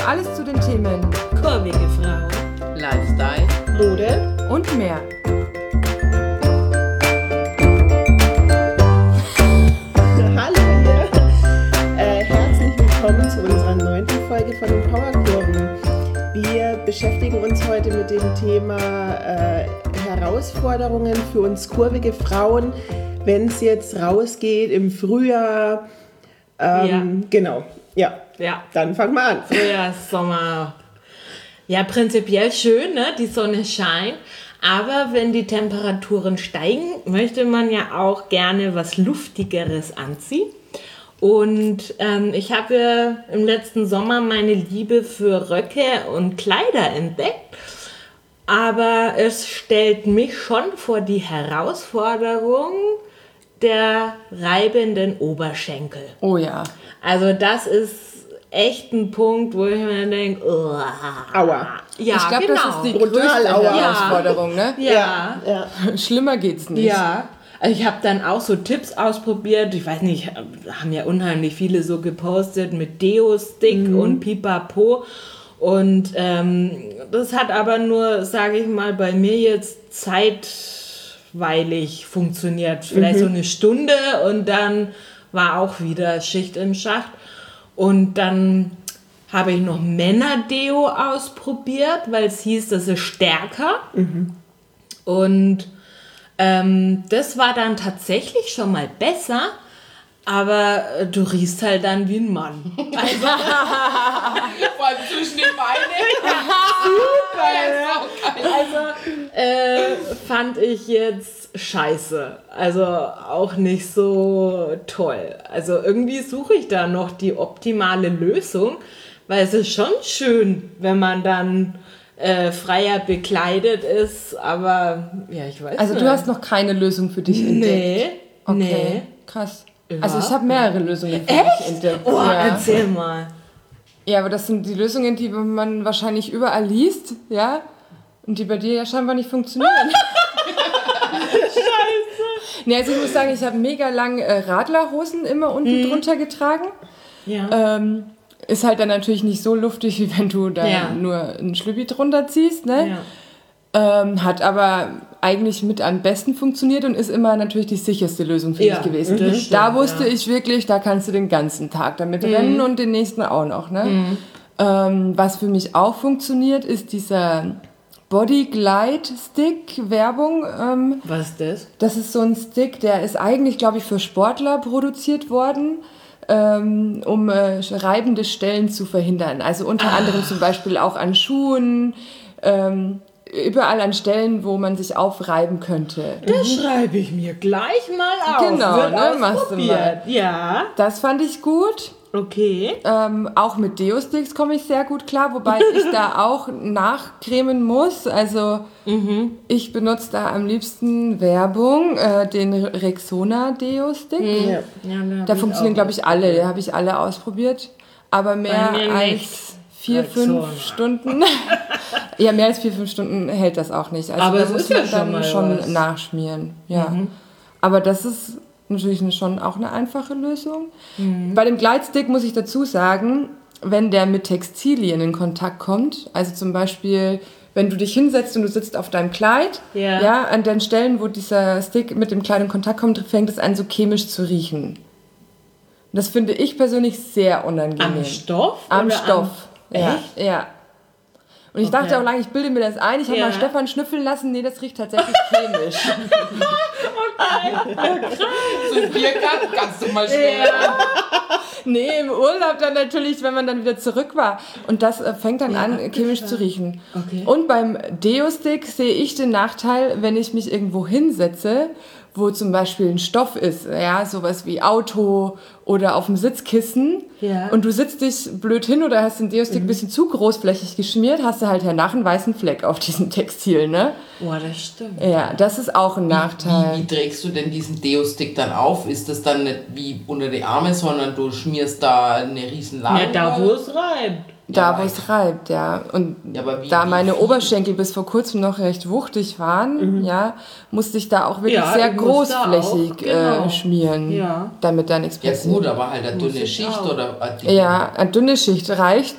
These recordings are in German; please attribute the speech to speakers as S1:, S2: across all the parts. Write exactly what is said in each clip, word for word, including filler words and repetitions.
S1: alles zu den Themen
S2: kurvige Frauen,
S3: Lifestyle,
S2: Mode
S1: und mehr.
S4: Hallo ihr, äh, herzlich willkommen zu unserer neunten Folge von den Powerkurven. Wir beschäftigen uns heute mit dem Thema äh, Herausforderungen für uns kurvige Frauen, wenn es jetzt rausgeht im Frühjahr. Ähm,
S2: Ja.
S4: Genau, ja.
S2: Ja.
S4: Dann fangen wir an.
S2: Frühjahr, Sommer. Ja, prinzipiell schön, ne? Die Sonne scheint. Aber wenn die Temperaturen steigen, möchte man ja auch gerne was Luftigeres anziehen. Und ähm, ich habe ja im letzten Sommer meine Liebe für Röcke und Kleider entdeckt. Aber es stellt mich schon vor die Herausforderung der reibenden Oberschenkel.
S1: Oh ja.
S2: Also das ist echt ein Punkt, wo ich mir denke, oh.
S4: Aua.
S2: Ja,
S1: ich glaube,
S2: genau.
S1: das ist die
S4: Brutal
S1: größte
S4: aua.
S1: Herausforderung, ne?
S2: Ja,
S4: Ja.
S1: Schlimmer geht's nicht.
S2: ja. Also ich habe dann auch so Tipps ausprobiert. Ich weiß nicht, haben ja unheimlich viele so gepostet mit Deo-Stick
S4: Mhm.
S2: und Pipapo. Und ähm, das hat aber nur, sage ich mal, bei mir jetzt zeitweilig funktioniert. Vielleicht
S4: Mhm.
S2: so eine Stunde und dann war auch wieder Schicht im Schacht. Und dann habe ich noch Männer-Deo ausprobiert, weil es hieß, das ist stärker. Und ähm, das war dann tatsächlich schon mal besser, aber äh, du riechst halt dann wie ein Mann. Also,
S3: vor allem zwischen den Beinen.
S2: also äh, fand ich jetzt scheiße. Also auch nicht so toll. Also irgendwie suche ich da noch die optimale Lösung, weil es ist schon schön, wenn man dann äh, freier bekleidet ist, aber ja, ich weiß
S1: Also
S2: nicht.
S1: du hast noch keine Lösung für dich entdeckt?
S2: Nee,
S1: Okay,
S2: nee.
S1: krass.
S2: Überhaupt
S1: Also ich habe mehrere Lösungen für dich entdeckt.
S2: Oh,
S1: ja.
S2: erzähl mal.
S1: ja, aber das sind die Lösungen, die man wahrscheinlich überall liest, ja? Und die bei dir ja scheinbar nicht funktionieren. Scheiße. Nee, also ich muss sagen, ich habe mega lang äh, Radlerhosen immer unten drunter getragen.
S2: Ja.
S1: Ähm, ist halt dann natürlich nicht so luftig, wie wenn du da
S2: Ja.
S1: nur einen Schlüppi drunter ziehst, ne?
S2: ja.
S1: Ähm, hat aber eigentlich mit am besten funktioniert und ist immer natürlich die sicherste Lösung für
S2: Ja,
S1: mich gewesen.
S2: das stimmt,
S1: Da wusste
S2: ja.
S1: ich wirklich, da kannst du den ganzen Tag damit rennen und den nächsten auch noch. Ne? Ähm, was für mich auch funktioniert, ist dieser Body Glide Stick Werbung. Ähm,
S2: Was ist das?
S1: das ist so ein Stick, der ist eigentlich, glaube ich, für Sportler produziert worden, ähm, um äh, reibende Stellen zu verhindern. Also unter anderem zum Beispiel auch an Schuhen, ähm, überall an Stellen, wo man sich aufreiben könnte.
S2: Das schreibe ich mir gleich mal auf.
S1: Genau,
S2: Wird
S1: ne, machst du mal.
S2: Ja,
S1: Das fand ich gut.
S2: okay.
S1: Ähm, auch mit Deo-Sticks komme ich sehr gut klar, wobei ich da auch nachcremen muss. Also ich benutze da am liebsten Werbung, äh, den Rexona Deo-Stick.
S4: Ja.
S2: Ja,
S1: Da funktionieren, glaube ich, alle. Da habe ich alle ausprobiert. Aber mehr
S2: Bei mir
S1: als
S2: nicht.
S1: vier,
S2: Rexona.
S1: fünf Stunden. ja, mehr als vier, fünf Stunden hält das auch nicht. Also
S2: Aber
S1: da
S2: es
S1: muss
S2: ist ja
S1: man
S2: schon
S1: dann
S2: mal
S1: schon
S2: was.
S1: nachschmieren. Ja. Aber das ist natürlich schon auch eine einfache Lösung.
S2: Mhm.
S1: Bei dem Gleitstick muss ich dazu sagen, wenn der mit Textilien in Kontakt kommt, also zum Beispiel, wenn du dich hinsetzt und du sitzt auf deinem Kleid,
S2: Ja.
S1: ja, an den Stellen, wo dieser Stick mit dem Kleid in Kontakt kommt, fängt es an, so chemisch zu riechen. Und das finde ich persönlich sehr unangenehm.
S2: Am Stoff?
S1: Am
S2: oder
S1: Stoff.
S2: Am,
S1: ja.
S2: echt?
S1: Ja. Und ich dachte
S2: Okay.
S1: auch lange, ich bilde mir das ein. Ich habe
S2: Ja.
S1: mal Stefan schnüffeln lassen. Nee, das riecht tatsächlich chemisch.
S3: So ein Biergarten kannst du mal schnell.
S1: Nee, im Urlaub dann natürlich, wenn man dann wieder zurück war. Und das äh, fängt dann an, chemisch zu riechen.
S2: Okay.
S1: Und beim Deo-Stick sehe ich den Nachteil, wenn ich mich irgendwo hinsetze, wo zum Beispiel ein Stoff ist, ja, sowas wie Auto oder auf dem Sitzkissen.
S2: Ja.
S1: Und du sitzt dich blöd hin oder hast den Deo-Stick ein bisschen zu großflächig geschmiert, hast du halt hernach einen weißen Fleck auf diesem Textil, ne?
S2: Boah, das stimmt.
S1: Ja, das ist auch ein Nachteil.
S3: Wie, wie trägst du denn diesen Deo-Stick dann auf? Ist das dann nicht wie unter die Arme, sondern du schmierst da eine riesen Lage?
S2: Ja, da wo es reibt.
S1: Da,
S3: Ja,
S1: wo es reibt, ja. Und
S3: Ja, aber wie-
S1: da
S3: wie
S1: meine
S3: viel?
S1: Oberschenkel bis vor kurzem noch recht wuchtig waren, ja, musste ich da auch wirklich
S2: Ja,
S1: sehr
S2: ich muss da
S1: großflächig
S2: auch, genau.
S1: äh, schmieren,
S2: Ja.
S1: damit da nichts
S3: Ja
S1: passiert.
S3: gut, aber halt eine
S2: Muss
S3: dünne
S2: ich
S3: Schicht
S2: auch.
S3: oder... äh, die-
S1: Ja, eine dünne Schicht reicht.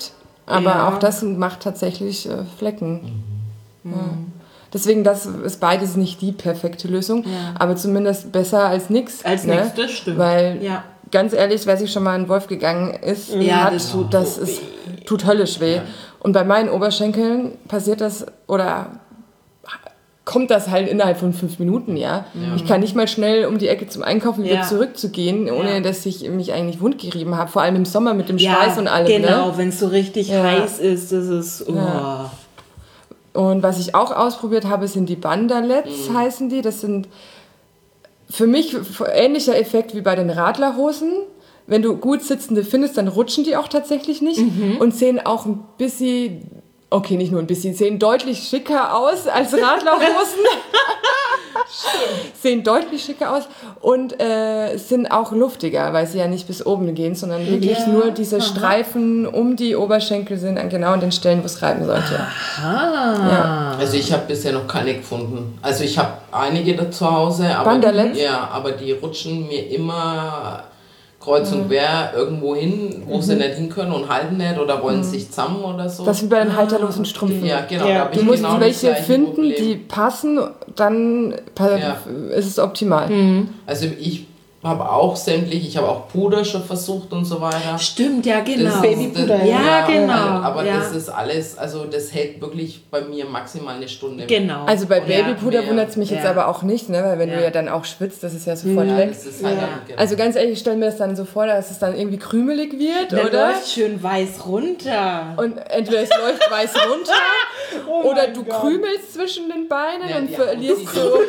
S1: Aber
S2: Ja.
S1: auch das macht tatsächlich äh, Flecken. Mhm. Ja. Deswegen, das ist beides nicht die perfekte Lösung,
S2: Ja.
S1: aber zumindest besser als nichts.
S2: Als
S1: ne?
S2: nichts, das stimmt.
S1: Weil,
S2: Ja.
S1: ganz ehrlich, wer sich schon mal in den Wolf gegangen ist,
S2: Ja,
S1: hat,
S2: das
S1: das,
S2: tut
S1: ist, tut höllisch weh. Und bei meinen Oberschenkeln passiert das, oder kommt das halt innerhalb von fünf Minuten, ja.
S3: Ja.
S1: Ich kann nicht mal schnell um die Ecke zum Einkaufen wieder
S2: Ja.
S1: zurückzugehen, ohne
S2: Ja.
S1: dass ich mich eigentlich wundgerieben habe. Vor allem im Sommer mit dem
S2: Ja,
S1: Schweiß und allem.
S2: genau,
S1: Ne?
S2: wenn es so richtig
S1: Ja.
S2: heiß ist, das ist, oh.
S1: Ja. Und was ich auch ausprobiert habe, sind die Bandalets,
S3: Mhm.
S1: heißen die. Das sind für mich ähnlicher Effekt wie bei den Radlerhosen. Wenn du gut sitzende findest, dann rutschen die auch tatsächlich nicht
S2: Mhm.
S1: und sehen auch ein bisschen, okay, nicht nur ein bisschen, sehen deutlich schicker aus als Radlerhosen. Sehen deutlich schicker aus und äh, sind auch luftiger, weil sie ja nicht bis oben gehen, sondern wirklich
S2: Ja.
S1: nur diese
S2: Aha.
S1: Streifen um die Oberschenkel sind, an genau an den Stellen, wo es reiben sollte.
S2: Ah.
S1: Ja.
S3: Also ich habe bisher noch keine gefunden. Also ich habe einige da zu Hause, aber,
S1: Bandalets?
S3: ja, aber die rutschen mir immer kreuz und quer irgendwo hin, wo sie nicht hin können und halten nicht oder wollen sich zusammen oder so.
S1: Das ist wie bei den halterlosen Strümpfen.
S3: ja, genau.
S4: Ja.
S3: Da hab
S1: Du
S3: ich
S1: musst
S3: genau das
S1: welche
S3: gleiche
S1: finden,
S3: Problem.
S1: die passen, dann pa-
S3: Ja.
S1: ist es optimal.
S3: Also ich habe auch sämtlich, ich habe auch Puder schon versucht und so weiter.
S2: Stimmt, ja, genau.
S3: Das-
S4: Babypuder,
S3: das-
S2: ja. genau,
S3: Aber
S2: ja.
S3: das ist alles, also das hält wirklich bei mir maximal eine Stunde.
S2: Genau.
S1: Also bei
S3: Ja,
S1: Babypuder
S3: mehr.
S1: wundert es mich jetzt
S2: Ja.
S1: aber auch nicht, ne? Weil wenn
S2: Ja.
S1: du ja dann auch schwitzt, das ist ja sofort
S3: Ja,
S1: weg.
S3: das ist halt
S2: Ja.
S3: dann, genau.
S1: Also ganz ehrlich, ich stelle mir das dann so vor, dass es dann irgendwie krümelig wird,
S2: Der
S1: oder?
S2: läuft schön weiß runter.
S1: Und entweder es läuft weiß runter oder du krümelst zwischen den Beinen
S3: Ja,
S1: und
S3: die
S1: verlierst
S3: Haut
S1: so.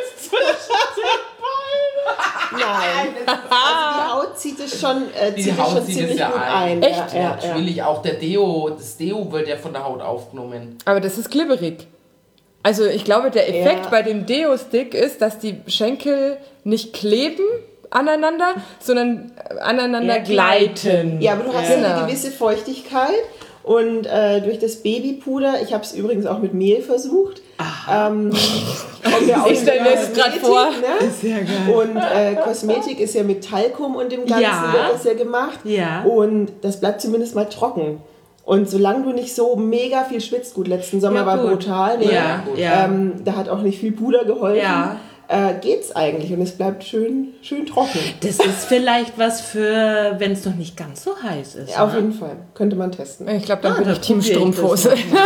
S4: Nein, also die Haut zieht es schon, äh,
S3: Die
S4: zieht es
S3: Haut
S4: schon
S3: zieht
S4: ziemlich
S3: es ja
S4: gut
S3: ein.
S4: ein.
S1: Echt?
S4: Ja, ja, ja.
S3: Natürlich auch der Deo, das Deo wird ja von der Haut aufgenommen.
S1: Aber das ist glibberig. Also ich glaube, der Effekt
S4: Ja.
S1: bei dem Deo-Stick ist, dass die Schenkel nicht kleben aneinander, sondern aneinander
S2: Ja,
S1: gleiten.
S4: Ja, aber du hast
S1: Genau.
S4: ja eine gewisse Feuchtigkeit und äh, durch das Babypuder, ich habe es übrigens auch mit Mehl versucht. Ähm, kommt ja aus
S1: Ich stell mir das grad
S4: Kosmetik,
S1: vor.
S4: Ne?
S2: Sehr geil.
S4: Und äh, Kosmetik ist ja mit Talkum und dem Ganzen
S2: Ja.
S4: wird das ja gemacht.
S2: Ja.
S4: Und das bleibt zumindest mal trocken. Und solange du nicht so mega viel schwitzt, gut, letzten Sommer
S2: Ja,
S4: war
S2: gut.
S4: brutal, ne?
S2: Ja, ja.
S4: Ähm, da hat auch nicht viel Puder geholfen.
S2: Ja.
S4: Äh, geht's eigentlich und es bleibt schön, schön trocken.
S2: Das ist vielleicht was für, wenn es noch nicht ganz so heiß ist.
S4: Auf
S2: ne?
S4: jeden Fall. Könnte man testen.
S1: Ich glaube, dann
S2: Ah,
S1: bin
S2: da
S1: ich Team
S2: probier ich das
S1: Strumpfhose.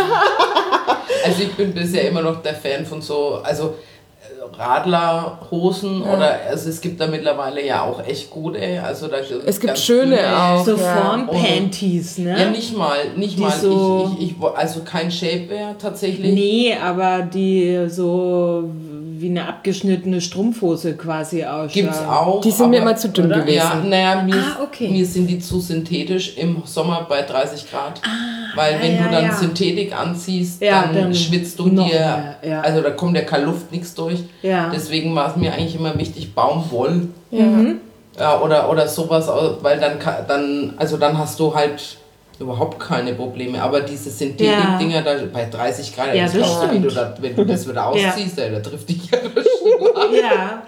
S3: Also ich bin bisher immer noch der Fan von so, also äh, Radlerhosen oder, also es gibt da mittlerweile ja auch echt gute, also da
S1: Es gibt
S3: ganz
S1: schöne
S3: dünne-
S1: auch.
S2: So
S1: Ja.
S2: Formpanties, ne?
S3: Ja, nicht mal, nicht
S2: Die
S3: mal,
S2: so-
S3: ich, ich, ich, wo- also kein Shapewear tatsächlich.
S2: Nee, aber die so wie eine abgeschnittene Strumpfhose quasi ausschauen.
S3: Gibt's auch.
S1: Die sind mir
S3: aber-
S1: immer zu dünn
S2: oder?
S1: gewesen.
S3: Ja, naja, mir,
S2: Ah, okay.
S3: mir sind die zu synthetisch im Sommer bei dreißig Grad. Weil
S2: ja,
S3: wenn
S2: ja,
S3: du dann
S2: ja.
S3: Synthetik anziehst,
S2: Ja,
S3: dann,
S2: dann
S3: schwitzt du
S2: noch
S3: dir,
S2: mehr, ja.
S3: also da kommt ja keine Luft, nichts durch.
S2: Ja.
S3: Deswegen war es mir eigentlich immer wichtig, Baumwoll.
S1: Ja.
S3: Ja, oder, oder sowas, weil dann, ka- dann, also dann hast du halt überhaupt keine Probleme. Aber diese Synthetik-Dinger da bei dreißig Grad,
S2: Ja,
S3: das
S2: das
S3: glaubst du, wie
S2: stimmt.
S3: du das, wenn du das wieder
S2: Ja.
S3: ausziehst, ey, da trifft dich ja der Schuh.
S2: Ja,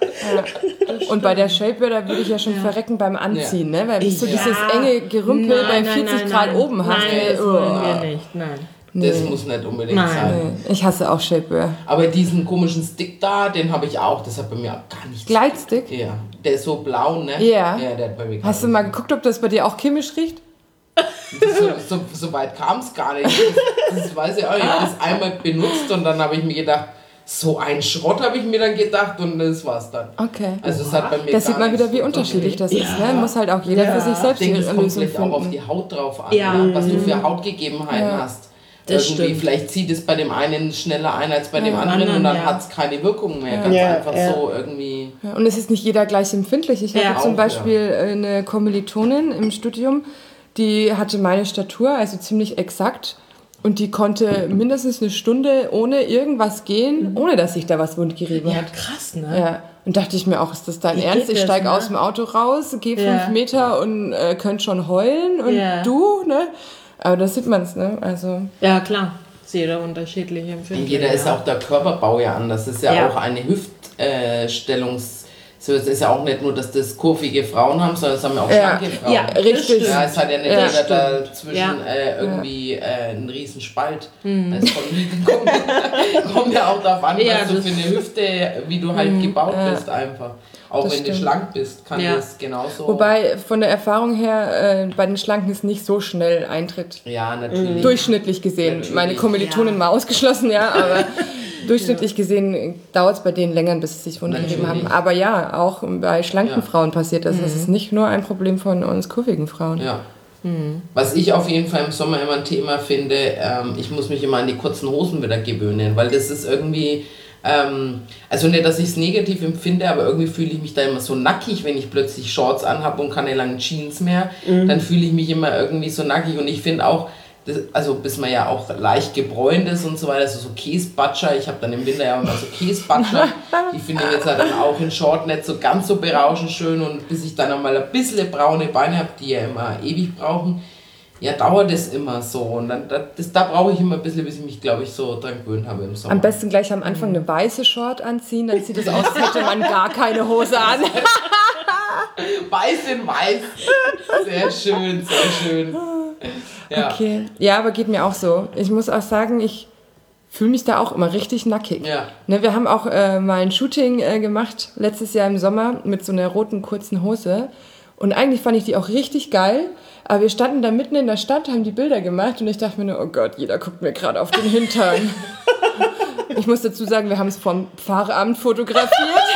S1: Und bei der Shapewear, da würde ich ja schon verrecken beim Anziehen, ne? Weil bis du
S2: Ja.
S1: dieses enge Gerümpel bei
S2: Nein, nein,
S1: vierzig
S2: nein,
S1: Grad
S2: nein.
S1: oben hast.
S2: Nein,
S1: ey,
S2: das wollen
S1: uah.
S2: wir nicht, nein.
S3: Das
S1: Nee.
S3: muss nicht unbedingt
S2: Nein.
S3: sein.
S1: Nee, ich hasse auch Shapewear.
S3: Aber diesen komischen Stick da, den habe ich auch. Das hat bei mir auch gar nichts.
S1: Gleitstick?
S3: Ja, der ist so blau, ne?
S1: Ja.
S3: Ja, der hat bei mir gar
S1: Hast du mal geguckt, ob das bei dir auch chemisch riecht?
S3: So, so, so weit kam es gar nicht. Das, das weiß ich auch. Ich habe das einmal benutzt und dann habe ich mir gedacht, so ein Schrott habe ich mir dann gedacht und das war's dann.
S1: Okay.
S3: Also es hat bei mir
S1: Da
S3: gar
S1: sieht man wieder,
S3: nichts
S1: wie
S3: zu
S1: unterschiedlich
S3: tun.
S1: das ist. Ne? Muss halt auch jeder für sich
S3: Ich
S1: selbst
S3: denke, es
S1: ihre
S3: kommt
S1: Lösung
S3: vielleicht auch auf
S1: finden.
S3: die Haut drauf an,
S2: Ja.
S3: ne? Was du für Hautgegebenheiten
S1: Ja.
S3: hast.
S2: Das
S3: Irgendwie,
S2: stimmt.
S3: vielleicht zieht es bei dem einen schneller ein als bei dem
S2: beim
S3: anderen und
S2: anderen,
S3: dann
S2: ja.
S3: hat es keine Wirkung mehr. Ganz
S4: Ja,
S3: einfach
S4: ja.
S3: so irgendwie.
S1: Ja, und es ist nicht jeder gleich empfindlich. Ich
S2: Ja.
S1: hatte zum
S3: Auch,
S1: Beispiel eine Kommilitonin im Studium, die hatte meine Statur, also ziemlich exakt. Und die konnte mindestens eine Stunde ohne irgendwas gehen, ohne dass sich da was wundgerieben
S2: Ja,
S1: hat.
S2: krass, ne?
S1: Ja. Und dachte ich mir auch, ist das dein
S2: Wie
S1: Ernst?
S2: geht
S1: Ich
S2: das,
S1: steige
S2: ne?
S1: aus dem Auto raus, gehe
S2: Ja.
S1: fünf Meter und äh, könnte schon heulen. Und
S2: Ja.
S1: du, ne? Aber das sieht man es, ne? Also,
S2: Ja, klar. Ist jeder unterschiedlich empfindet.
S3: Jeder ist
S2: ja.
S3: auch der Körperbau ja anders. Das ist ja,
S2: Ja.
S3: auch eine Hüftstellungssache. So, es ist ja auch nicht nur, dass das kurvige Frauen haben, sondern es haben ja auch
S1: Ja.
S3: schlanke Frauen.
S2: Ja,
S1: Richtig.
S3: Ja, es hat ja nicht
S1: Ja,
S3: jeder da zwischen
S2: Ja.
S3: äh, irgendwie äh, einen riesen Spalt. Es kommt, kommt, kommt ja auch darauf an,
S2: Ja,
S3: was du
S2: das-
S3: für eine Hüfte, wie du halt gebaut bist einfach. Auch
S1: Das
S3: wenn du
S1: stimmt.
S3: schlank bist, kann
S2: Ja.
S3: das genauso.
S1: Wobei von der Erfahrung her äh, bei den Schlanken es nicht so schnell eintritt.
S3: ja, natürlich.
S1: Durchschnittlich gesehen.
S3: Natürlich.
S1: Meine Kommilitonen
S2: Ja.
S1: mal ausgeschlossen, ja, aber durchschnittlich gesehen dauert es bei denen länger, bis sie sich wundgegeben haben.
S3: Natürlich.
S1: Aber ja, auch bei schlanken
S3: Ja.
S1: Frauen passiert das. Das ist nicht nur ein Problem von uns kurvigen Frauen.
S3: Ja. Was ich auf jeden Fall im Sommer immer ein Thema finde, ähm, ich muss mich immer an die kurzen Hosen wieder gewöhnen, weil das ist irgendwie, ähm, also nicht, dass ich es negativ empfinde, aber irgendwie fühle ich mich da immer so nackig, wenn ich plötzlich Shorts anhabe und keine langen Jeans mehr, dann fühle ich mich immer irgendwie so nackig und ich finde auch, das, also bis man ja auch leicht gebräunt ist und so weiter, also so Käsebatscher, ich habe dann im Winter ja immer so Käsebatscher, die finde ich jetzt halt dann auch in Short nicht so ganz so berauschend schön und bis ich dann einmal ein bisschen braune Beine habe, die ja immer ewig brauchen, ja dauert es immer so und dann, das, da brauche ich immer ein bisschen, bis ich mich, glaube ich, so dran gewöhnt habe im Sommer.
S1: Am besten gleich am Anfang eine weiße Short anziehen, dann sieht es aus, als hätte man gar keine Hose an.
S3: Weiß in weiß, sehr schön, sehr schön. Ja.
S1: Okay. Ja, aber geht mir auch so. Ich muss auch sagen, ich fühle mich da auch immer richtig nackig.
S3: Ja.
S1: Ne, wir haben auch äh, mal ein Shooting äh, gemacht, letztes Jahr im Sommer, mit so einer roten kurzen Hose. Und eigentlich fand ich die auch richtig geil. Aber wir standen da mitten in der Stadt, haben die Bilder gemacht und ich dachte mir nur, oh Gott, jeder guckt mir gerade auf den Hintern. Ich muss dazu sagen, wir haben es vom Pfarramt fotografiert.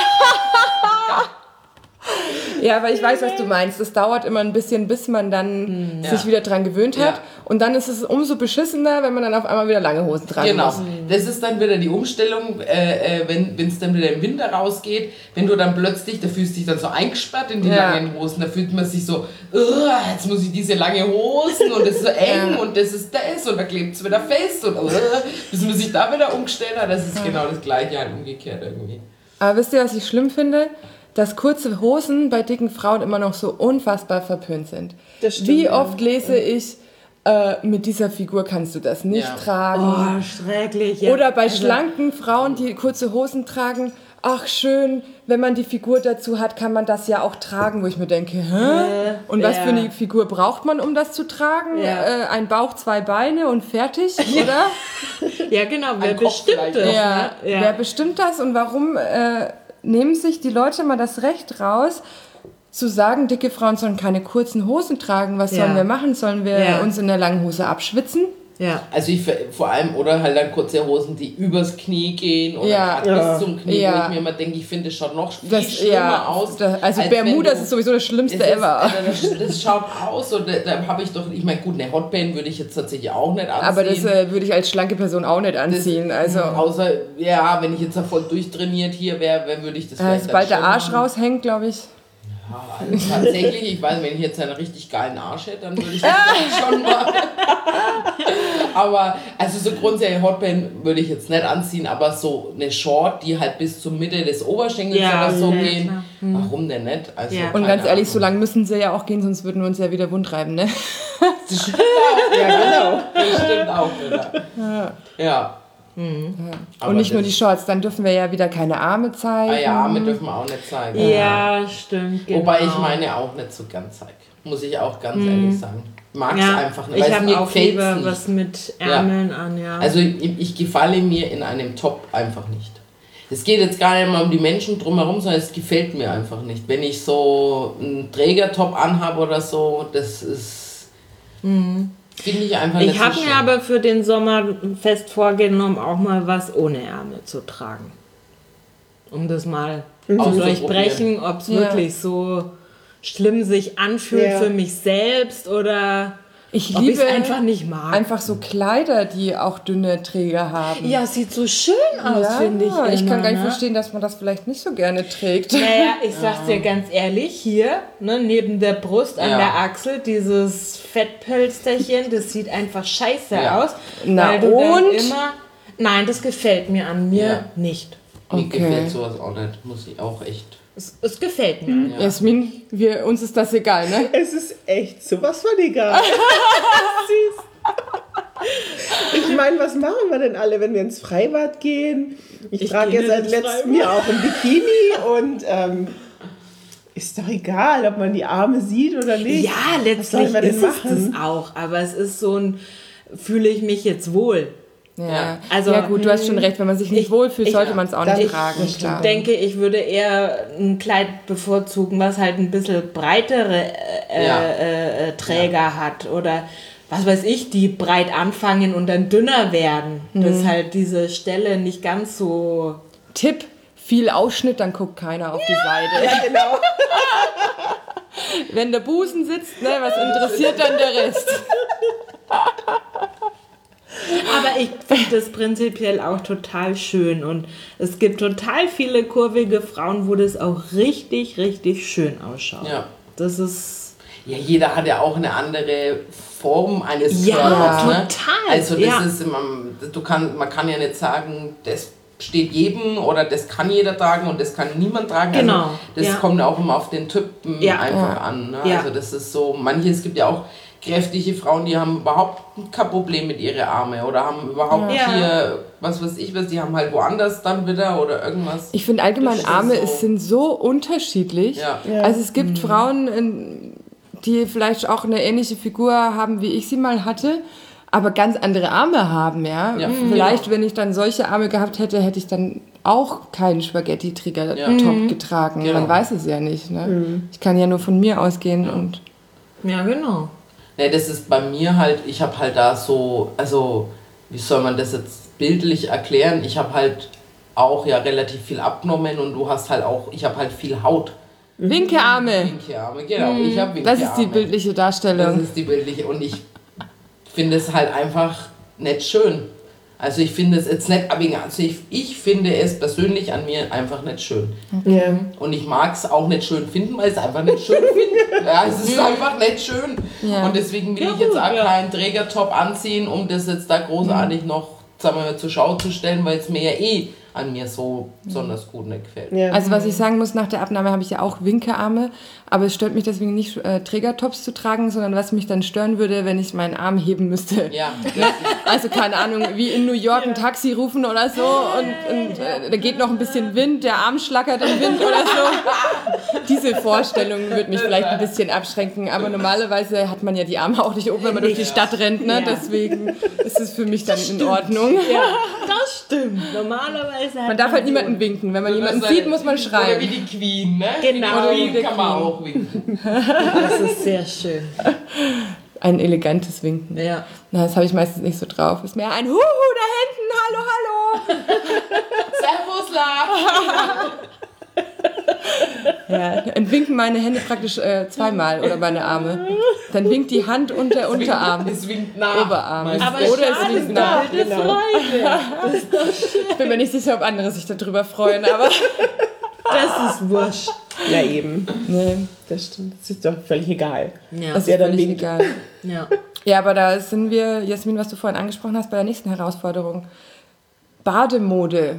S1: Ja, aber ich weiß, was du meinst. Es dauert immer ein bisschen, bis man dann
S3: Ja.
S1: sich wieder dran gewöhnt hat.
S3: Ja.
S1: Und dann ist es umso beschissener, wenn man dann auf einmal wieder lange Hosen tragen
S3: Genau,
S1: muss.
S3: das ist dann wieder die Umstellung, äh, äh, wenn es dann wieder im Winter rausgeht, wenn du dann plötzlich, da fühlst du dich dann so eingesperrt in die
S1: Ja.
S3: langen Hosen, da fühlt man sich so, "Ugh, jetzt muss ich diese lange Hosen und das ist so eng
S1: Ja.
S3: und das ist das und da klebt es wieder fest und uh, bis man sich da wieder umgestellt hat, das ist genau das gleiche halt umgekehrt irgendwie.
S1: Aber wisst ihr, was ich schlimm finde? Dass kurze Hosen bei dicken Frauen immer noch so unfassbar verpönt sind.
S4: Das stimmt,
S1: Wie
S4: ja.
S1: oft lese ich, äh, mit dieser Figur kannst du das nicht
S3: Ja.
S1: tragen.
S2: Oh, schrecklich. Ja.
S1: Oder bei
S2: Also,
S1: schlanken Frauen, die kurze Hosen tragen, ach schön, wenn man die Figur dazu hat, kann man das ja auch tragen, wo ich mir denke, hä?
S2: Äh,
S1: Und was
S2: ja.
S1: für eine Figur braucht man, um das zu tragen?
S2: Ja.
S1: Äh, ein Bauch, zwei Beine und fertig, oder?
S2: Ja, genau, wer
S3: Ein Kopf
S2: bestimmt
S3: vielleicht
S2: das?
S3: noch.
S1: Ja,
S2: Ne? Ja.
S1: wer bestimmt das und warum äh, nehmen sich die Leute mal das Recht raus, zu sagen, dicke Frauen sollen keine kurzen Hosen tragen? Was
S2: Ja.
S1: sollen wir machen? Sollen wir
S2: Ja.
S1: uns in der langen Hose abschwitzen?
S2: Ja.
S3: Also ich ver- vor allem, oder halt dann kurze Hosen, die übers Knie gehen oder
S1: Ja.
S3: gerade
S4: Ja.
S3: bis zum Knie,
S1: Ja.
S3: wo ich mir immer denke, ich finde, das schaut noch viel
S1: Das,
S3: schlimmer
S1: ja,
S3: aus.
S1: da, also
S3: als wenn
S1: Bermudas
S3: du-
S1: ist sowieso das Schlimmste
S3: Das, ist,
S1: ever.
S3: also das, das schaut aus und da, da habe ich doch, ich meine gut, eine Hotband würde ich jetzt tatsächlich auch nicht anziehen.
S1: Aber das äh, würde ich als schlanke Person auch nicht anziehen. Also
S3: Außer, ja, wenn ich jetzt da voll durchtrainiert hier wäre, wär, würde ich das
S1: äh,
S3: vielleicht
S1: sobald
S3: dann
S1: der
S3: schon
S1: Arsch
S3: machen.
S1: raushängt, glaube ich.
S3: Ja, also tatsächlich, ich weiß, wenn ich jetzt einen richtig geilen Arsch hätte, dann würde ich das vielleicht schon machen. Aber, also so grundsätzlich Hotband würde ich jetzt nicht anziehen, aber so eine Short, die halt bis zur Mitte des Oberschenkels
S2: Ja,
S3: oder so
S2: ja,
S3: gehen,
S2: klar.
S3: warum denn nicht? Also,
S2: Ja.
S1: Und
S3: keine
S1: ganz ehrlich,
S3: Ahnung.
S1: so lange müssen sie ja auch gehen, sonst würden wir uns ja wieder wundreiben, ne?
S3: Das stimmt auch,
S4: Ja, genau.
S3: das stimmt auch wieder. Ja. Aber
S1: Und nicht nur
S3: das-
S1: die Shorts, dann dürfen wir ja wieder keine Arme zeigen.
S3: Ah ja, Arme dürfen wir auch nicht zeigen.
S2: Ja, stimmt. Genau.
S3: Wobei ich meine auch nicht so gern zeige. Muss ich auch ganz ehrlich sagen. Mag es
S2: ja,
S3: einfach nicht.
S2: ich
S3: weil es
S2: habe
S3: mir
S2: auch
S3: gefällt's
S2: lieber
S3: nicht.
S2: was mit Ärmeln an, ja.
S3: Also ich, ich gefalle mir in einem Top einfach nicht. Es geht jetzt gar nicht mal um die Menschen drumherum, sondern es gefällt mir einfach nicht. Wenn ich so einen Trägertop anhabe oder so, das ist... Finde ich einfach nicht
S2: ich
S3: so
S2: habe
S3: schön.
S2: mir aber für den Sommer fest vorgenommen, auch mal was ohne Ärmel zu tragen. Um das mal zu
S3: Auszuprobieren.
S2: durchbrechen, ob es
S1: Ja.
S2: wirklich so schlimm sich anfühlt
S4: Ja.
S2: für mich selbst oder
S1: Ich
S2: ob ich
S1: liebe
S2: es einfach nicht mag.
S1: einfach so Kleider, die auch dünne Träger haben.
S2: Ja, sieht so schön aus,
S1: Ja,
S2: finde ich.
S1: ich
S2: immer,
S1: kann gar nicht
S2: ne?
S1: verstehen, dass man das vielleicht nicht so gerne trägt.
S2: Naja, ich sag's dir ganz ehrlich, hier, ne, neben der Brust, an
S3: Ja.
S2: der Achsel, dieses Fettpölsterchen, das sieht einfach scheiße
S3: Ja.
S2: aus.
S1: Na
S2: weil du dann
S1: und?
S2: immer. Nein, das gefällt mir an mir
S3: Ja.
S2: nicht.
S3: Mir
S1: Okay.
S3: gefällt sowas auch nicht, muss ich auch echt...
S2: Es, es gefällt mir.
S3: Ja.
S1: Jasmin, wir, uns ist das egal, ne?
S4: Es ist echt sowas von egal. Süß. Ich meine, was machen wir denn alle, wenn wir ins Freibad gehen? Ich,
S2: Ich
S4: trage
S2: gehe
S4: ja seit
S2: nicht ins
S4: letztem Jahr auch ein Bikini und ähm, ist doch egal, ob man die Arme sieht oder nicht.
S2: Ja, letztlich
S4: man denn
S2: ist es
S4: machen?
S2: das auch, aber es ist so ein, fühle ich mich jetzt wohl.
S1: Ja.
S2: Ja, also,
S1: ja gut, du hast schon recht, wenn man sich nicht
S2: ich-
S1: wohlfühlt,
S2: ich-
S1: sollte man es auch
S4: das-
S1: nicht
S4: das
S1: tragen.
S4: stimmt.
S1: Klar.
S2: Ich denke, ich würde eher ein Kleid bevorzugen, was halt ein bisschen breitere äh,
S3: Ja.
S2: äh, Träger hat oder was weiß ich, die breit anfangen und dann dünner werden, dass halt diese Stelle nicht ganz so...
S1: Tipp, viel Ausschnitt, dann guckt keiner auf die Seite.
S4: Ja, genau.
S1: Wenn der Busen sitzt, ne, was interessiert dann der Rest?
S2: Aber ich finde das prinzipiell auch total schön und es gibt total viele kurvige Frauen, wo das auch richtig, richtig schön ausschaut.
S3: Ja.
S2: Das ist...
S3: Ja, jeder hat ja auch eine andere Form eines
S2: Ja,
S3: Körpers. Ne?
S2: total,
S3: Also das
S2: ja.
S3: ist immer, du kann, man kann ja nicht sagen, das steht jedem oder das kann jeder tragen und das kann niemand tragen.
S2: Genau,
S3: Also das
S2: ja.
S3: kommt auch immer auf den Typen
S2: Ja.
S3: einfach
S1: Ja.
S3: an. Ne?
S2: Ja.
S3: Also das ist so, manche, es gibt ja auch kräftige Frauen, die haben überhaupt kein Problem mit ihren Armen oder haben überhaupt
S2: Ja.
S3: hier, was weiß ich was, die haben halt woanders dann wieder oder irgendwas.
S1: Ich finde allgemein,
S3: Das ist
S1: Arme
S3: so.
S1: es sind so unterschiedlich.
S3: Ja.
S4: Ja.
S1: Also es gibt Frauen, in- die vielleicht auch eine ähnliche Figur haben, wie ich sie mal hatte, aber ganz andere Arme haben, ja.
S3: Ja.
S1: Vielleicht, wenn ich dann solche Arme gehabt hätte, hätte ich dann auch keinen Spaghetti-Trigger-Top
S3: Ja.
S1: getragen.
S3: Genau.
S1: Man weiß es ja nicht. Ne? Ich kann ja nur von mir ausgehen und
S2: Ja, genau.
S3: Ne, das ist bei mir halt, ich habe halt da so, also wie soll man das jetzt bildlich erklären? Ich habe halt auch ja relativ viel abgenommen und du hast halt auch, ich habe halt viel Haut.
S1: Winkearme.
S3: Winkearme, genau, ich habe Winkearme.
S1: Das ist die bildliche
S3: Das
S1: Darstellung.
S3: ist die bildliche und ich finde es halt einfach nicht schön. Also ich finde es jetzt nicht, aber also ich, ich finde es persönlich an mir einfach nicht schön.
S4: Ja.
S3: Und ich mag es auch nicht schön finden, weil ich es einfach nicht schön finde. Ja, es ist einfach nicht schön.
S1: Ja.
S3: Und deswegen will
S2: Ja,
S3: ich jetzt
S2: gut,
S3: auch
S2: ja.
S3: keinen Trägertop anziehen, um das jetzt da großartig noch, sagen wir mal, zur Schau zu stellen, weil es mir ja eh an mir so besonders gut nicht gefällt.
S4: Ja.
S1: Also was ich sagen muss, nach der Abnahme habe ich ja auch Winkearme, aber es stört mich deswegen nicht, äh, Trägertops zu tragen, sondern was mich dann stören würde, wenn ich meinen Arm heben müsste.
S3: Ja,
S1: Also keine Ahnung, wie in New York ein Taxi rufen oder so und, und äh, da geht noch ein bisschen Wind, der Arm schlackert im Wind oder so. Diese Vorstellung würde mich vielleicht ein bisschen abschränken, aber normalerweise hat man ja die Arme auch nicht oben, wenn man durch die Stadt rennt, ne?
S2: Ja.
S1: Deswegen ist es für mich dann in Ordnung.
S2: Ja, das stimmt. Normalerweise hat
S1: Man darf halt
S2: so-
S1: niemanden winken. Wenn man jemanden
S3: Das ist
S1: sieht, muss man
S3: Oder wie
S1: schreien.
S3: die Queen, ne?
S2: Genau.
S3: Wie die
S1: Oder wie
S3: Queen
S1: die
S3: kann man
S1: Queen.
S3: auch winken.
S2: Das ist sehr schön.
S1: Ein elegantes Winken.
S2: Ja.
S1: Na, das habe ich meistens nicht so drauf. Ist mehr ein Huhu da hinten, hallo, hallo.
S3: Servus, La!
S1: Ja, dann winken meine Hände praktisch äh, zweimal oder meine Arme. Dann winkt die Hand und der Unterarm.
S3: Es winkt nach.
S1: Oberarm.
S3: Meistens.
S2: Aber
S1: Oder es
S2: schade,
S1: winkt nach.
S2: doppelte Freude.
S1: Ich bin mir nicht sicher, ob andere sich darüber freuen, aber
S2: Das ist wurscht.
S4: Ja, eben.
S1: nee,
S4: Das stimmt. Das ist doch völlig egal.
S2: Ja.
S1: das ist
S4: Ja, dann
S1: völlig
S4: winkt.
S1: egal.
S2: Ja.
S1: Ja, aber da sind wir, Jasmin, was du vorhin angesprochen hast, bei der nächsten Herausforderung. Bademode.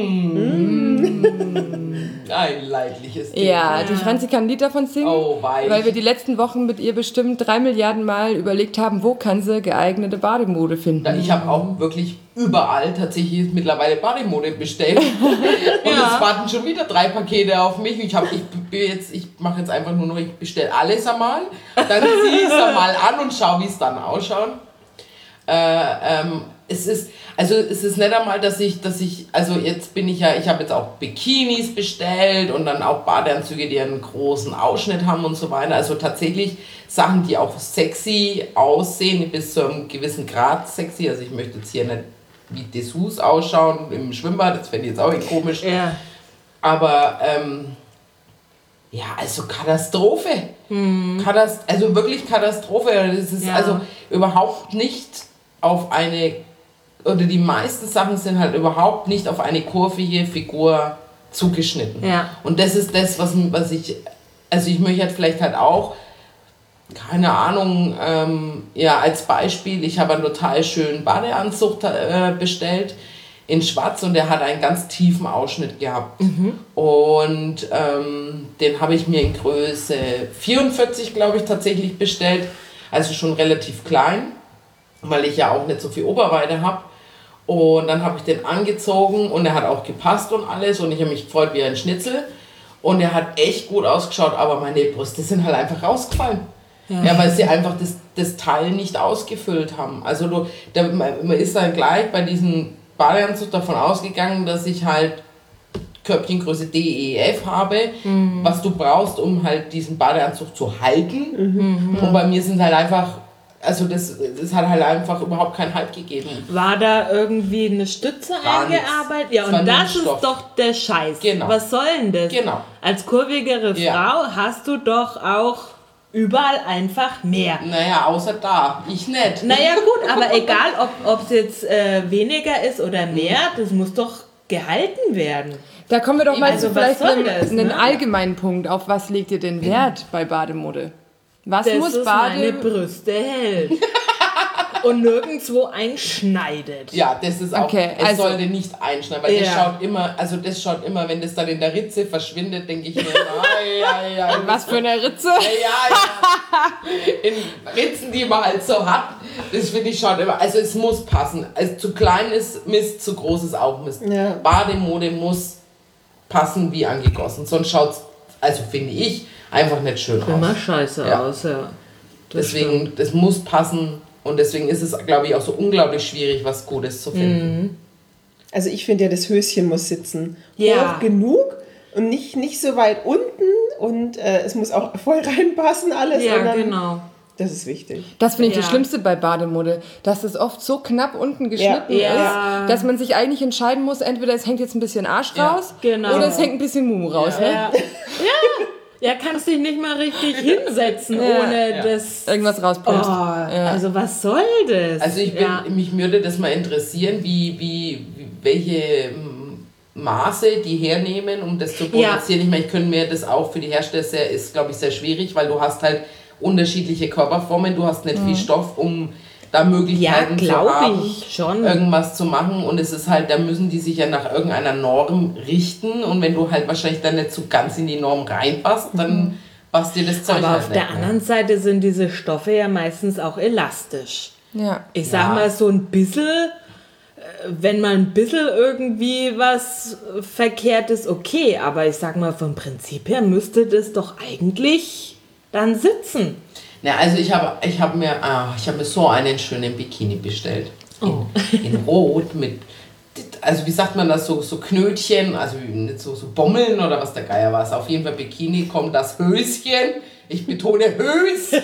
S3: Ein leidliches Ding.
S1: Ja, die Franzi kann ein Lied davon singen,
S3: Oh, weich.
S1: weil wir die letzten Wochen mit ihr bestimmt drei Milliarden Mal überlegt haben, wo kann sie geeignete Bademode finden.
S3: Ich habe auch wirklich überall tatsächlich mittlerweile Bademode bestellt. Und
S2: Ja.
S3: es warten schon wieder drei Pakete auf mich. Ich, hab, ich, bin jetzt, ich mache jetzt einfach nur noch, ich bestelle alles einmal, dann ziehe ich es einmal an und schaue, wie es dann ausschaut. Äh, ähm, es ist, also es ist nicht einmal, dass ich, dass ich, also jetzt bin ich ja, ich habe jetzt auch Bikinis bestellt und dann auch Badeanzüge, die einen großen Ausschnitt haben und so weiter. Also tatsächlich Sachen, die auch sexy aussehen, bis zu einem gewissen Grad sexy. Also ich möchte jetzt hier nicht wie Dessous ausschauen im Schwimmbad, das fände ich jetzt auch irgendwie komisch.
S2: Ja.
S3: Aber ähm, ja, also Katastrophe. Katast also wirklich Katastrophe. Das ist
S2: Ja.
S3: also überhaupt nicht auf eine, oder die meisten Sachen sind halt überhaupt nicht auf eine kurvige Figur zugeschnitten.
S2: Ja.
S3: Und das ist das, was, was ich, also ich möchte halt vielleicht halt auch, keine Ahnung, ähm, ja, als Beispiel, ich habe einen total schönen Badeanzug äh, bestellt in schwarz und der hat einen ganz tiefen Ausschnitt gehabt. Und ähm, den habe ich mir in Größe vierundvierzig, glaube ich, tatsächlich bestellt. Also schon relativ klein, weil ich ja auch nicht so viel Oberweite habe. Und dann habe ich den angezogen und er hat auch gepasst und alles und ich habe mich gefreut wie ein Schnitzel. Und er hat echt gut ausgeschaut, aber meine Brüste sind halt einfach rausgefallen. Ja, ja weil sie einfach das, das Teil nicht ausgefüllt haben. Also du, da, man ist dann gleich bei diesem Badeanzug davon ausgegangen, dass ich halt Körbchengröße D, E, F habe, mhm. was du brauchst, um halt diesen Badeanzug zu halten. Mhm. Und bei mir sind halt einfach, also das, das hat halt einfach überhaupt keinen Halt gegeben.
S2: War da irgendwie eine Stütze
S3: Gar
S2: eingearbeitet?
S3: Nichts.
S2: Ja, und das ist doch der Scheiß.
S3: Genau.
S2: Was soll denn das?
S3: Genau.
S2: Als kurvigere
S3: Ja.
S2: Frau hast du doch auch überall einfach mehr.
S3: Naja, außer da. Ich nicht.
S2: Naja gut, aber egal, ob es jetzt äh, weniger ist oder mehr, das muss doch gehalten werden.
S1: Da kommen wir doch mal
S2: Also
S1: zu
S2: was
S1: vielleicht
S2: soll
S1: einem,
S2: das,
S1: einen
S2: ne?
S1: allgemeinen Punkt. Auf was legt ihr denn Wert bei Bademode? Was
S2: Das
S1: muss
S2: ist
S1: Bade...
S2: meine Brüste hält. Und nirgendwo einschneidet.
S3: Ja, das ist auch,
S1: Okay,
S3: es
S1: also-
S3: sollte nicht einschneiden, weil das
S2: Ja.
S3: schaut immer, also das schaut immer, wenn das dann in der Ritze verschwindet, denke ich mir, ai, ai, ai,
S1: Was für eine Ritze?
S3: Ja, ja, ja. In Ritzen, die man halt so hat, das finde ich schon immer, also es muss passen. Also zu klein ist Mist, zu groß ist auch Mist.
S4: Ja.
S3: Bademode muss passen wie angegossen, sonst schaut es, also finde ich, einfach nicht schön
S2: Immer
S3: aus.
S2: scheiße
S3: Ja.
S2: aus, ja. Das
S3: Deswegen, das muss passen und deswegen ist es, glaube ich, auch so unglaublich schwierig, was Gutes zu finden.
S4: Also ich finde ja, das Höschen muss sitzen.
S2: Ja.
S4: Hoch genug und nicht, nicht so weit unten und äh, es muss auch voll reinpassen alles.
S2: Ja,
S4: sondern
S2: genau.
S4: Das ist wichtig.
S1: Das finde ich
S2: Ja.
S1: das Schlimmste bei Bademode, dass es oft so knapp unten geschnitten
S2: Ja. Ja.
S1: ist, dass man sich eigentlich entscheiden muss, entweder es hängt jetzt ein bisschen Arsch
S3: Ja,
S1: raus
S2: genau.
S1: oder es hängt ein bisschen Mumu raus. Ne?
S2: Ja. ja. Ja, kannst dich nicht mal richtig hinsetzen,
S1: Ja.
S2: ohne
S3: Ja.
S2: das...
S1: Irgendwas
S2: Oh,
S1: rauspumpt.
S2: also was soll das?
S3: Also ich bin,
S2: ja.
S3: mich würde das mal interessieren, wie, wie, wie welche mm, Maße die hernehmen, um das zu produzieren.
S2: Ja.
S3: Ich meine, ich könnte mir das auch für die Hersteller sehr, ist, glaube ich, sehr schwierig, weil du hast halt unterschiedliche Körperformen, du hast nicht viel Stoff, um da Möglichkeiten zu
S2: glaub
S3: haben,
S2: ich schon.
S3: irgendwas zu machen. Und es ist halt, da müssen die sich ja nach irgendeiner Norm richten. Und wenn du halt wahrscheinlich dann nicht so ganz in die Norm reinpasst, dann passt dir das Zeug
S2: Aber
S3: halt
S2: auf
S3: nicht
S2: der
S3: mehr.
S2: anderen Seite sind diese Stoffe ja meistens auch elastisch.
S1: Ja.
S2: Ich sag
S3: Ja.
S2: mal so ein bisschen, äh, wenn mal ein bisschen irgendwie was äh, verkehrt ist, okay, aber ich sag mal vom Prinzip her müsste das doch eigentlich dann sitzen.
S3: Na, also ich habe ich hab mir, ah, ich hab mir so einen schönen Bikini bestellt. In,
S2: Oh.
S3: in Rot mit, also wie sagt man das, so, so Knötchen, also nicht so, so Bommeln oder was der Geier war. Auf jeden Fall Bikini kommt das Höschen. Ich betone Höschen.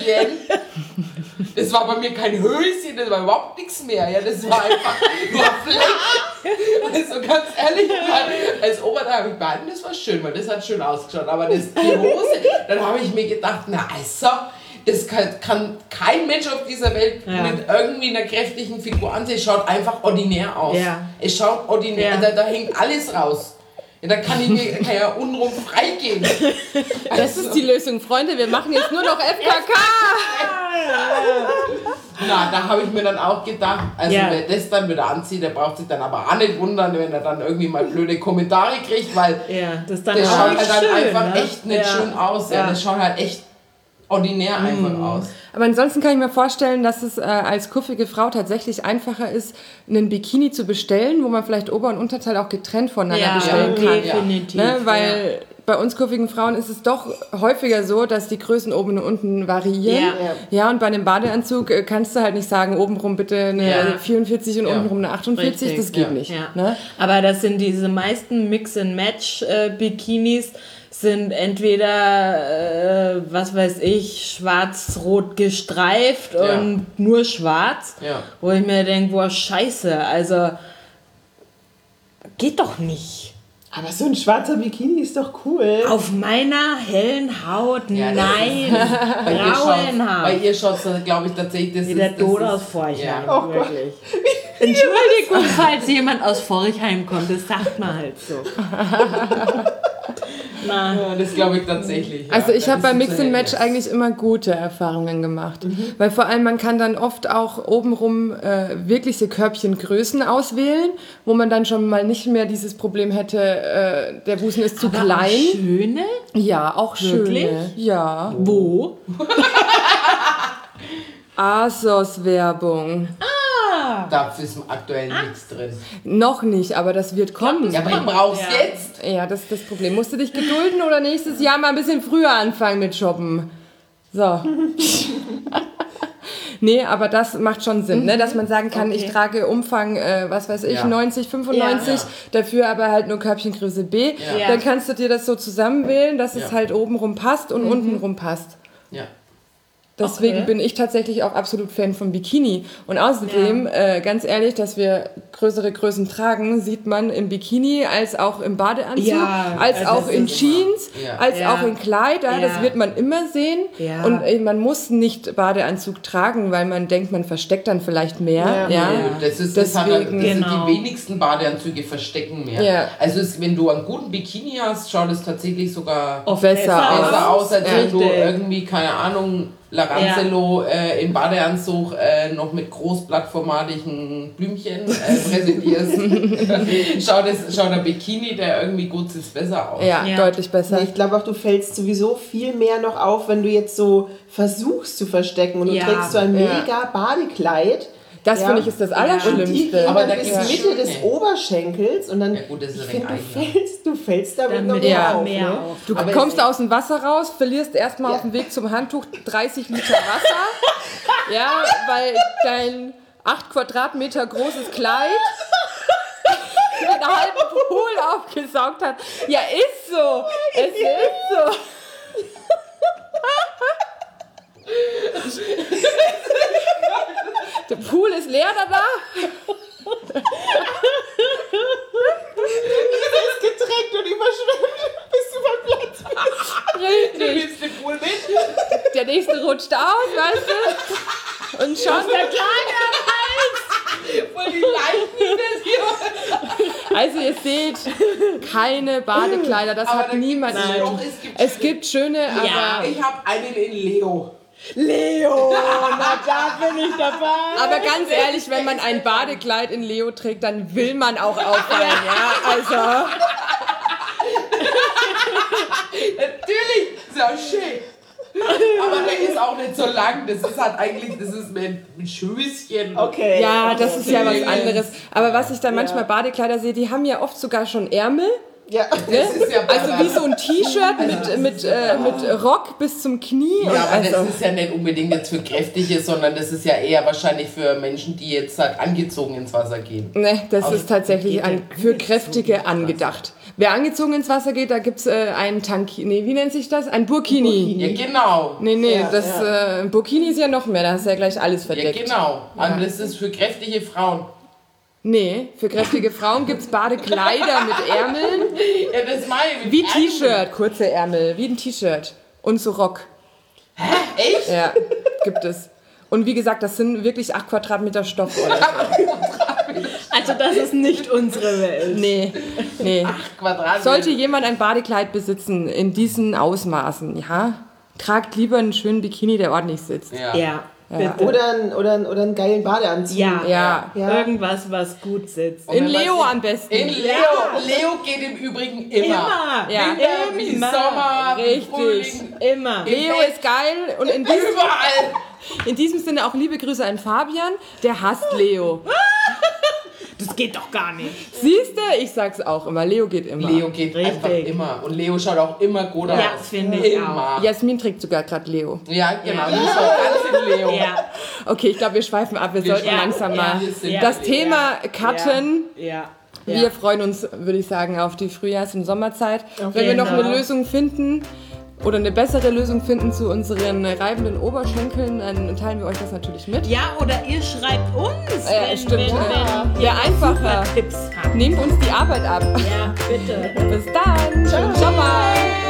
S3: Das war bei mir kein Höschen, das war überhaupt nichts mehr. Ja, das war einfach nur ein Fleck. Also ganz ehrlich, als Oberteil habe ich behalten, das war schön, weil das hat schön ausgeschaut. Aber das, die Hose, dann habe ich mir gedacht, na also, das kann, kann kein Mensch auf dieser Welt
S2: Ja.
S3: mit irgendwie einer kräftigen Figur ansehen. Es schaut einfach ordinär aus.
S2: Ja.
S3: Es schaut ordinär,
S2: Ja.
S3: da, da hängt alles raus. Ja, da kann ich mir kann ja untenrum freigehen.
S1: Das ist die Lösung, Freunde. Wir machen jetzt nur noch F K K.
S3: Na, da habe ich mir dann auch gedacht, also
S2: Ja.
S3: wer das dann wieder anzieht, der braucht sich dann aber auch nicht wundern, wenn er dann irgendwie mal blöde Kommentare kriegt, weil
S2: Ja, das ist dann
S3: das
S2: auch
S3: schaut
S2: nicht
S3: halt dann
S2: schön,
S3: einfach
S2: ne?
S3: echt nicht
S2: ja.
S3: schön aus. Ja.
S2: Ja.
S3: Das schaut halt echt ordinär einfach aus.
S1: Aber ansonsten kann ich mir vorstellen, dass es äh, als kuffige Frau tatsächlich einfacher ist, einen Bikini zu bestellen, wo man vielleicht Ober- und Unterteil auch getrennt voneinander
S2: Ja,
S1: bestellen kann.
S2: definitiv.
S1: Ne? Weil
S2: ja.
S1: bei uns kuffigen Frauen ist es doch häufiger so, dass die Größen oben und unten variieren.
S2: Ja.
S1: Ja, und bei einem Badeanzug äh, kannst du halt nicht sagen, obenrum bitte eine
S2: Ja.
S1: vierundvierzig und
S3: Ja.
S1: untenrum eine achtundvierzig.
S2: Richtig,
S1: Das geht
S3: ja.
S1: nicht.
S2: Ja.
S1: Ne?
S2: Aber das sind diese meisten Mix-and-Match-Bikinis, sind entweder, äh, was weiß ich, schwarz-rot gestreift
S3: Ja.
S2: und nur schwarz,
S3: Ja.
S2: wo ich mir denke, boah, scheiße, also geht doch nicht.
S4: Aber so ein schwarzer Bikini ist doch cool.
S2: Auf meiner hellen Haut,
S3: Ja, das
S2: nein,
S3: Bei ihr schaut
S2: grauen
S3: bei
S2: Haut.
S3: ihr schaut's, glaube ich, tatsächlich, das
S2: Wie
S3: ist...
S2: der
S3: das
S2: Tod
S3: ist-
S2: aus Forchheim,
S3: Ja.
S4: Oh Gott.
S2: wirklich. Entschuldigung, falls jemand aus Forchheim kommt, das sagt man halt so. Na,
S3: Ja, das glaube ich tatsächlich. Ja.
S1: Also ich
S3: Da
S1: habe bei
S3: bist du
S1: Mix
S3: zu
S1: and Match
S3: hell.
S1: eigentlich immer gute Erfahrungen gemacht. Weil vor allem man kann dann oft auch obenrum äh, wirkliche Körbchengrößen auswählen, wo man dann schon mal nicht mehr dieses Problem hätte, äh, der Busen ist zu
S2: aber
S1: klein.
S2: schöne?
S1: Ja, auch
S2: Wirklich?
S1: schöne. Ja.
S2: Wo?
S1: ASOS-Werbung.
S2: Ah,
S3: Da ist aktuell nichts drin.
S1: Noch nicht, aber das wird kommen.
S3: Ja, aber ich brauch's
S2: Ja.
S3: jetzt.
S1: Ja, das ist das Problem. Musst du dich gedulden oder nächstes Jahr mal ein bisschen früher anfangen mit Shoppen? So. Nee, aber das macht schon Sinn, ne? Dass man sagen kann,
S2: Okay.
S1: ich trage Umfang, äh, was weiß ich,
S3: Ja.
S1: neunzig, fünfundneunzig,
S3: Ja.
S1: dafür aber halt nur Körbchengröße B.
S3: Ja.
S1: Dann kannst du dir das so zusammenwählen, dass es
S3: Ja.
S1: halt obenrum passt und untenrum passt.
S3: Ja.
S1: Deswegen
S2: Okay.
S1: bin ich tatsächlich auch absolut Fan von Bikini. Und außerdem, äh, ganz ehrlich, dass wir größere Größen tragen, sieht man im Bikini als auch im Badeanzug,
S2: Ja,
S1: als
S2: also
S1: auch
S2: das
S1: in
S2: ist
S1: Jeans,
S3: Ja.
S1: als
S2: Ja.
S1: auch in Kleid. Ja, Das
S2: Ja.
S1: wird man immer sehen.
S2: Ja.
S1: Und äh, man muss nicht Badeanzug tragen, weil man denkt, man versteckt dann vielleicht mehr. Ja.
S4: Ja.
S3: Ja. Das ist das, hat, das
S1: Deswegen-
S3: sind
S2: Genau.
S3: die wenigsten Badeanzüge verstecken mehr.
S1: Ja.
S3: Also es, wenn du einen guten Bikini hast, schaut es tatsächlich sogar
S2: Oft
S1: Besser aus.
S3: besser aus, als wenn du
S2: Richtig.
S3: irgendwie, keine Ahnung, Laranzello äh, im Badeanzug äh, noch mit großblattformatigen Blümchen äh, präsentierst. schaut, es, schaut der Bikini, der irgendwie gut sitzt, besser aus.
S1: Ja,
S2: Ja.
S1: deutlich besser.
S4: Ich glaube auch, du fällst sowieso viel mehr noch auf, wenn du jetzt so versuchst zu verstecken und du
S2: Ja.
S4: trägst so ein
S1: Ja.
S4: mega Badekleid.
S1: Das
S4: Ja.
S1: finde ich ist das
S4: Und die
S1: Allerschlimmste.
S4: gehen
S3: Aber
S4: dann
S3: da
S4: bis
S3: gibt's
S4: Mitte
S3: schöne.
S4: des Oberschenkels und dann,
S3: Ja, gut, das ist
S4: ich
S3: ein
S4: finde, du
S3: eigener.
S4: fällst, du fällst damit noch
S2: Damit
S4: mehr
S1: ja,
S4: auf.
S2: mehr
S4: ne?
S2: auf.
S1: Du
S3: Aber
S1: kommst
S3: es-
S1: aus dem Wasser raus, verlierst erstmal
S4: Ja.
S1: auf dem Weg zum Handtuch dreißig Liter Wasser. Ja, weil dein acht Quadratmeter großes Kleid den halben Pool aufgesaugt hat. Ja, ist so. Es ist so. Der Pool ist leer danach.
S4: ist getränkt und überschwemmt, bis du beim Platz bist.
S1: Richtig.
S3: Nimmst den Pool mit?
S1: Der nächste rutscht aus, weißt du? Und schon der Kleine.
S3: Voll die Leichen hier.
S1: Also ihr seht, keine Badekleider, das
S3: Aber
S1: hat
S3: da gibt's
S1: niemand.
S3: noch- es gibt
S1: Es gibt schöne,
S2: Ja.
S1: aber,
S3: Ich habe einen in Leo.
S4: Leo, na da bin ich dabei.
S1: aber ganz ehrlich, wenn man ein Badekleid in Leo trägt, dann will man auch auffallen, ja, also.
S3: Natürlich, ist ja schön. Aber der ist auch nicht so lang. Das ist halt eigentlich, das ist mit ein Schößchen.
S4: Okay.
S1: Ja, das ist ja was
S3: Okay.
S1: anderes. Aber was ich dann manchmal Badekleider sehe, die haben ja oft sogar schon Ärmel.
S4: Ja.
S3: Das ist ja
S1: Also wie so ein T-Shirt mit, mit, äh, mit Rock bis zum Knie.
S3: Ja,
S1: und
S3: aber
S1: also,
S3: das ist ja nicht unbedingt jetzt für Kräftige, sondern das ist ja eher wahrscheinlich für Menschen, die jetzt halt angezogen ins Wasser gehen.
S1: ne, das
S3: Aus-
S1: ist tatsächlich an, für
S3: Angezogen
S1: Kräftige
S3: ins Wasser.
S1: angedacht. Wer angezogen ins Wasser geht, da gibt es äh, einen Tanki. Nee, wie nennt sich das? Ein Burkini.
S3: Ja, genau.
S1: Nee, nee,
S4: Ja,
S1: das Äh, Burkini ist ja noch mehr, da hast du ja gleich alles
S3: Ja,
S1: verdeckt.
S3: genau. Und das ist für kräftige Frauen.
S1: Nee, für kräftige Frauen gibt es Badekleider mit Ärmeln.
S3: Ja, das meine ich. mit
S1: Wie
S3: Ärmeln.
S1: T-Shirt, kurze Ärmel, wie ein T-Shirt. Und so Rock.
S3: Echt?
S1: Ja, gibt es. Und wie gesagt, das sind wirklich acht Quadratmeter Stoff oder so.
S2: Also das ist nicht unsere Welt.
S1: Nee, nee.
S3: Quadrat.
S1: Sollte jemand ein Badekleid besitzen in diesen Ausmaßen, ja, tragt lieber einen schönen Bikini, der ordentlich sitzt.
S3: Ja.
S2: Ja,
S1: Ja.
S2: bitte.
S4: Oder, ein, oder, ein, oder einen geilen Badeanzug.
S2: Ja.
S1: Ja.
S4: Ja.
S2: Irgendwas, was gut sitzt.
S1: In
S3: wenn man
S1: Leo
S3: sich-
S1: am besten.
S3: In Leo. Leo geht im Übrigen immer.
S2: Immer.
S1: Ja.
S3: Winter, wie
S2: Immer.
S3: Sommer, wie
S1: Richtig.
S3: Frühling.
S2: Immer.
S1: Leo ist geil und in diesem,
S3: Überall.
S1: in diesem Sinne auch liebe Grüße an Fabian, der hasst Leo.
S2: Das geht doch gar nicht.
S1: Siehst du, ich sag's auch immer, Leo geht immer.
S3: Leo geht
S2: Richtig.
S3: einfach immer. Und Leo schaut auch immer gut aus.
S2: Ja, finde ich
S3: immer.
S1: Jasmin trägt sogar gerade Leo.
S3: Ja, genau. Die ist auch ganz in Leo.
S2: Ja.
S1: Okay, ich glaube, wir schweifen ab. Wir sollten
S2: ja,
S1: langsam
S2: ja,
S1: mal
S3: wir sind
S2: ja,
S1: das
S3: ja,
S1: Thema cutten.
S2: Ja.
S1: Wir
S2: Ja.
S1: freuen uns, würde ich sagen, auf die Frühjahrs- und Sommerzeit.
S4: Auf
S1: Wenn wir noch
S2: genau.
S1: eine Lösung finden oder eine bessere Lösung finden zu unseren reibenden Oberschenkeln, dann teilen wir euch das natürlich mit.
S2: Ja, oder ihr schreibt uns,
S1: Ja,
S2: wenn,
S1: stimmt,
S2: wenn,
S1: ja.
S2: wenn
S1: Wäre
S2: ihr
S1: einfacher.
S2: super Tipps habt.
S1: Nehmt uns die Arbeit ab.
S2: Ja, bitte.
S1: Bis dann. Ciao. Ciao.